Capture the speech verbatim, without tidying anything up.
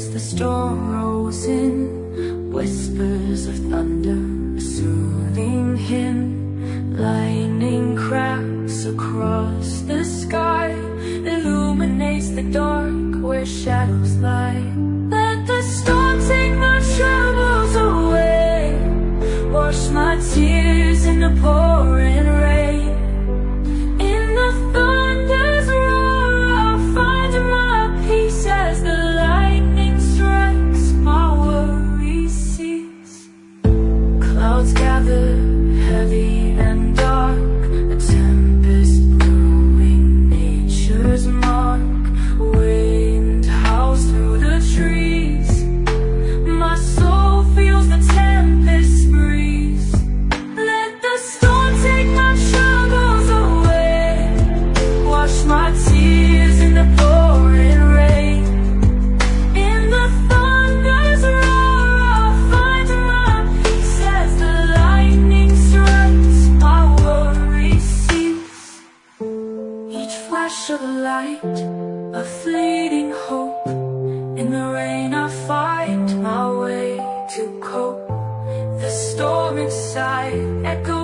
as the storm rolls in, whispers of thunder, a soothing hymn. Lightning cracks across the sky, illuminates the dark where shadows lie. Let the storm take my troubles away, wash my tears in the pouring rain. In the thunder's roar, I'll find my peace as the lightning strikes, my worries cease. Clouds gather heavy and dark, a tempest brewing nature's mark. Wind howls through the trees, my soul feels the tempest breeze. Let the storm take my troubles away, wash my tears in the pouring rain. In the thunder's roar, I'll find my peace as the lightning strikes, my worries cease. Each flash of light, a fleeting hope. In the rain I find my way to cope. The storm inside echoes